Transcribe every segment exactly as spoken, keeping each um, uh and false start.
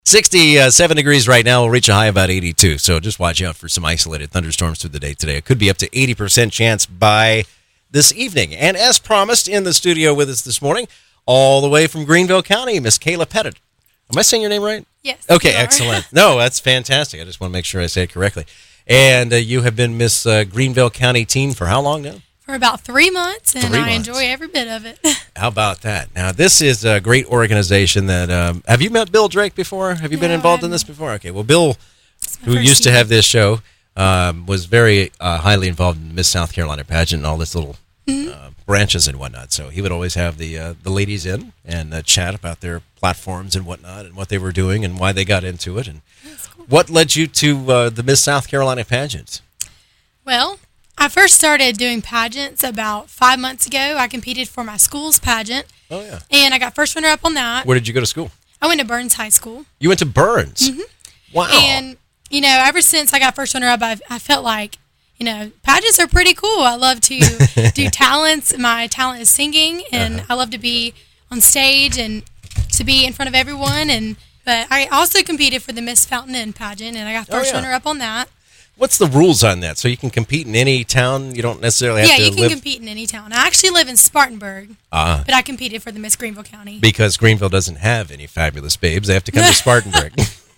sixty-seven degrees right now. We'll reach a high about eighty-two. So just watch out for some isolated thunderstorms through the day today. It could be up to eighty percent chance by this evening. And as promised, in the studio with us this morning, all the way from Greenville County, Miss Kayla Pettit. Am I saying your name right? Yes. Okay, excellent. No, that's fantastic. I just want to make sure I say it correctly. And uh, you have been Miss uh, Greenville County Teen for how long now? For about three months, and three I months. enjoy every bit of it. How about that? Now, this is a great organization that, um, have you met Bill Drake before? Have you been No, involved I in this before? Okay, well, Bill, my who first used to year. have this show, um, was very uh, highly involved in the Miss South Carolina pageant and all this little Mm-hmm. uh, branches and whatnot. So he would always have the uh, the ladies in and uh, chat about their platforms and whatnot and what they were doing and why they got into it. And Cool. what led you to uh, the Miss South Carolina pageants? Well, I first started doing pageants about five months ago. I competed for my school's pageant, Oh, yeah. and I got first runner-up on that. Where did you go to school? I went to Burns High School. You went to Burns. Wow. And, you know, ever since I got first runner-up, I've, I felt like, you know, pageants are pretty cool. I love to do talents. My talent is singing, and Uh-huh. I love to be on stage and to be in front of everyone. And But I also competed for the Miss Fountain Inn pageant, and I got Oh, first yeah. runner-up on that. What's the rules on that? So you can compete in any town? You don't necessarily have Yeah, to you can live... compete in any town. I actually live in Spartanburg, Ah, but I competed for the Miss Greenville County. because Greenville doesn't have any fabulous babes. They have to come to Spartanburg.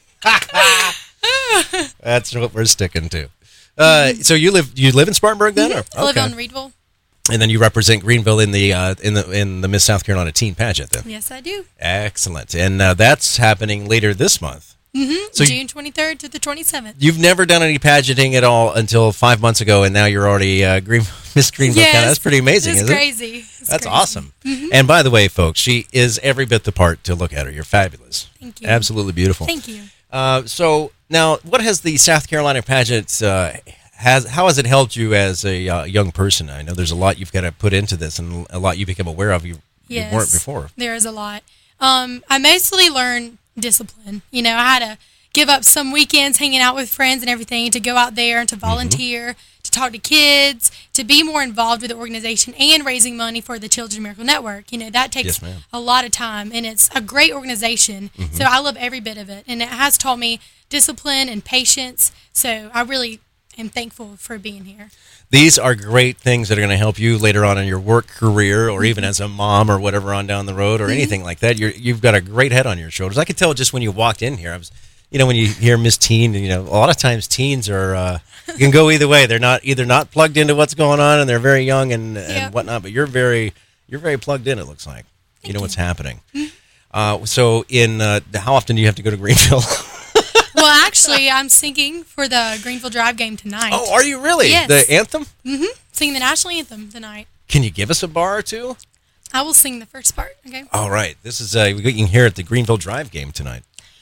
That's what we're sticking to. Uh, so you live you live in Spartanburg then? Or? I live Okay. on Reedville. And then you represent Greenville in the uh, in the in the Miss South Carolina Teen Pageant then. Yes, I do. Excellent. And uh, that's happening later this month. Mm-hmm. So you- June twenty-third to the twenty-seventh. You've never done any pageanting at all until five months ago, and now you're already uh, Green, Miss Greenville Yes, County. That's pretty amazing, It's isn't it? crazy. It's That's crazy. awesome. Mm-hmm. And by the way, folks, she is every bit the part to look at her. You're fabulous. Thank you. Absolutely beautiful. Thank you. Uh, so now, what has the South Carolina pageant uh, has? How has it helped you as a uh, young person? I know there's a lot you've got to put into this, and a lot you become aware of you, Yes, you weren't before. There is a lot. Um, I mostly learned discipline. You know, I had to give up some weekends hanging out with friends and everything to go out there and to volunteer, to talk to kids, to be more involved with the organization and raising money for the Children's Miracle Network. You know, that takes Yes, ma'am. a lot of time, and it's a great organization. So I love every bit of it, and it has taught me discipline and patience. So I really am thankful for being here. These are great things that are going to help you later on in your work career, or even as a mom or whatever on down the road, or anything like that. You're, you've got a great head on your shoulders. I could tell just when you walked in here. I was, you know, when you hear Miss Teen, you know, a lot of times teens are uh, can go either way. They're not either not plugged into what's going on, and they're very young and, and Yep. whatnot. But you're very you're very plugged in. It looks like you know you. what's happening. Uh, so, in uh, how often do you have to go to Greenville? Well, actually, I'm singing for the Greenville Drive game tonight. Oh, are you really? Yes. The anthem? Mm-hmm. Singing the national anthem tonight. Can you give us a bar or two? I will sing the first part, okay? All right. This is uh, we can hear at the Greenville Drive game tonight.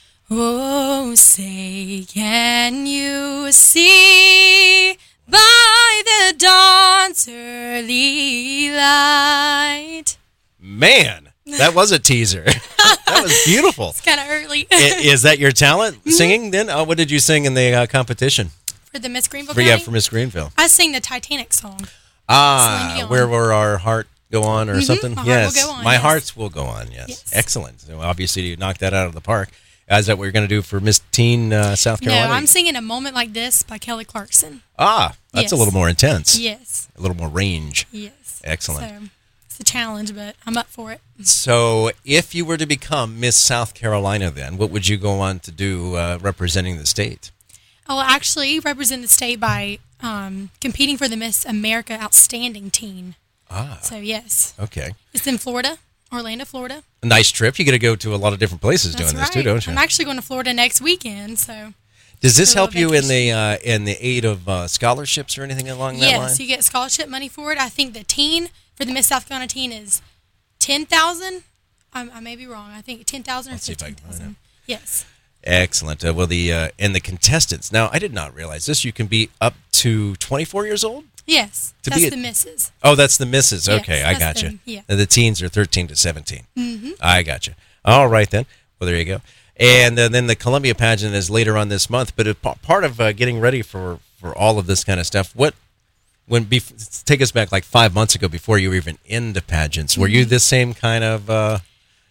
Oh, say, can you see by the dawn's early light? Man, that was a teaser. That was beautiful. It's kind of early. I- Is that your talent, singing then? Oh, what did you sing in the uh, competition? For the Miss Greenville For, County? yeah, for Miss Greenville. I sing the Titanic song. Celine Ah, Dion. where will our heart go on or something? My Heart Will yes, Go On, my yes. hearts will go on, yes. Yes. Excellent. So obviously you knocked that out of the park. Is that what you're going to do for Miss Teen uh, South Carolina? No, I'm singing A Moment Like This by Kelly Clarkson. Ah, that's Yes. a little more intense. Yes, A little more range. yes. Excellent. So it's a challenge, but I'm up for it. So, if you were to become Miss South Carolina, then what would you go on to do uh, representing the state? I'll actually represent the state by um, competing for the Miss America Outstanding Teen. Ah, So, yes. okay. It's in Florida, Orlando, Florida. A nice trip. You get to go to a lot of different places That's doing right. this too, don't you? I'm actually going to Florida next weekend, so Does this for a help you little in the uh, in the aid of uh, scholarships or anything along that line? yes, you get scholarship money for it. I think the teen for the Miss South Carolina teen is ten thousand. I, I may be wrong. I think ten thousand or Let's see if I fifteen can find thousand. Yes. Excellent. Uh, well, the uh, and the contestants. Now, I did not realize this. You can be up to twenty-four years old. Yes. To that's be a- the misses. Oh, that's the misses. Yes, Okay, I that's got you. them, yeah. And the teens are thirteen to seventeen. Mm-hmm. I got you. All right then. Well, there you go. And uh, then the Columbia pageant is later on this month. But a p- part of uh, getting ready for, for all of this kind of stuff, what when bef- take us back like five months ago before you were even into pageants, were you this same kind of uh,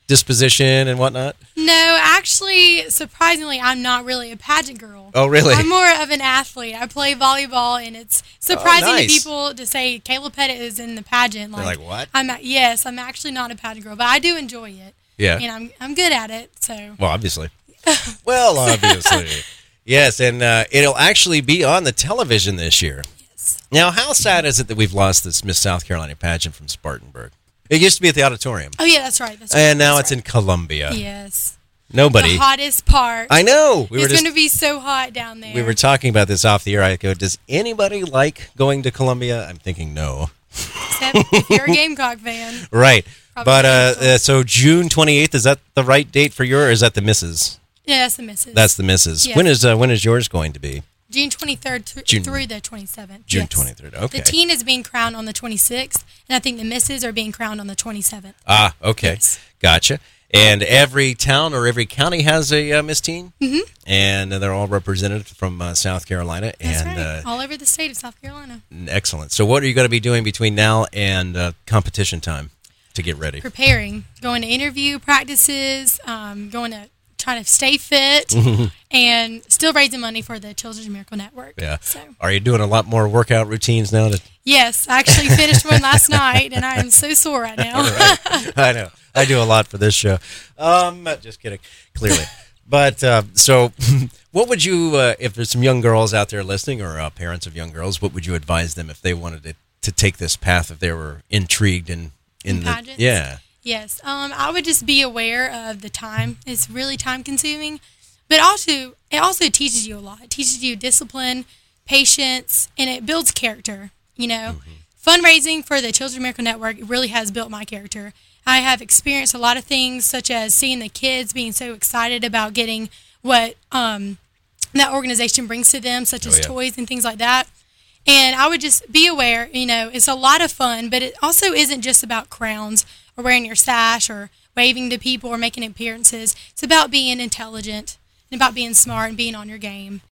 disposition and whatnot? No, actually, surprisingly, I'm not really a pageant girl. Oh, really? I'm more of an athlete. I play volleyball, and it's surprising Oh, nice. to people to say Kayla Pettit is in the pageant. They're like, what? I'm not, yes, I'm actually not a pageant girl, but I do enjoy it. Yeah. And I'm I'm good at it. So. Well, obviously. well, obviously. Yes, and uh, it'll actually be on the television this year. Yes. Now, how sad is it that we've lost this Miss South Carolina pageant from Spartanburg? It used to be at the auditorium. Oh yeah, that's right. That's right. And now that's it's in Columbia. right. Yes. Nobody. The hottest part. I know. We were it's just, going to be so hot down there. we were talking about this off the air. I go, does anybody like going to Columbia? I'm thinking no. Except if you're a Gamecock fan. Right. Probably But uh, so. uh, so June twenty-eighth, is that the right date for your, or is that the missus? Yeah, that's the missus. That's the missus. Yes. When is uh, when is yours going to be? June twenty-third th- June- through the twenty-seventh. June yes. twenty-third. Okay. The teen is being crowned on the twenty-sixth, and I think the misses are being crowned on the twenty-seventh. Ah, okay. Yes. Gotcha. And every town or every county has a uh, Miss Teen? Mm-hmm. And they're all represented from uh, South Carolina. That's and right. uh, All over the state of South Carolina. excellent. So what are you going to be doing between now and uh, competition time to get ready? Preparing, going to interview practices, um, going to try to stay fit, and still raising money for the Children's Miracle Network. Yeah. So, Are you doing a lot more workout routines now? To- yes, I actually finished one last night, and I am so sore right now. Right. I know. I do a lot for this show. Um, just kidding, clearly. But uh, so, what would you, uh, if there's some young girls out there listening, or uh, parents of young girls, what would you advise them if they wanted to, to take this path, if they were intrigued in in, In the pageants? yeah? Yes, um, I would just be aware of the time. It's really time consuming, but also it also teaches you a lot. It teaches you discipline, patience, and it builds character. You know, fundraising for the Children's Miracle Network really has built my character. I have experienced a lot of things, such as seeing the kids being so excited about getting what um, that organization brings to them, such as Oh, yeah. toys and things like that. And I would just be aware, you know, it's a lot of fun, but it also isn't just about crowns or wearing your sash or waving to people or making appearances. It's about being intelligent and about being smart and being on your game.